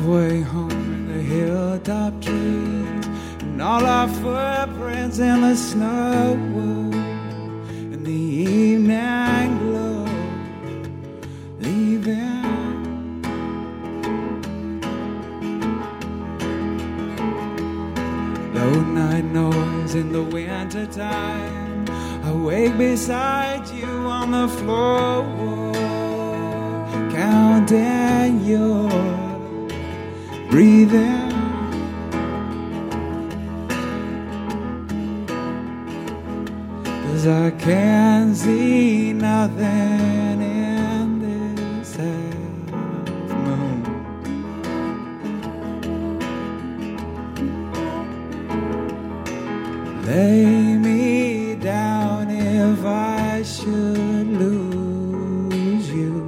Halfway home in the hilltop trees, and all our footprints in the snow, in the evening glow, leaving. Low night noise in the winter time, I wake beside you on the floor, counting your breathing. 'Cause I can't see nothing in this half moon. Lay me down if I should lose you.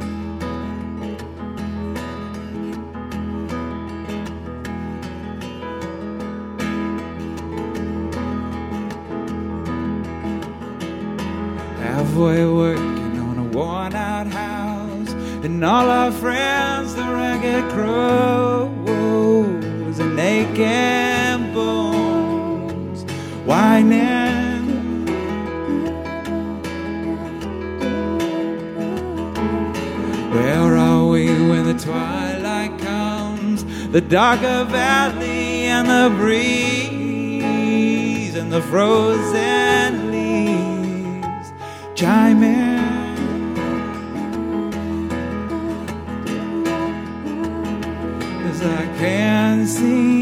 Halfway working on a worn-out house, and all our friends, the ragged crows, and aching bones, whining. Where are we when the twilight comes? The darker valley and the breeze and the frozen leaves chiming. 'Cause I can't see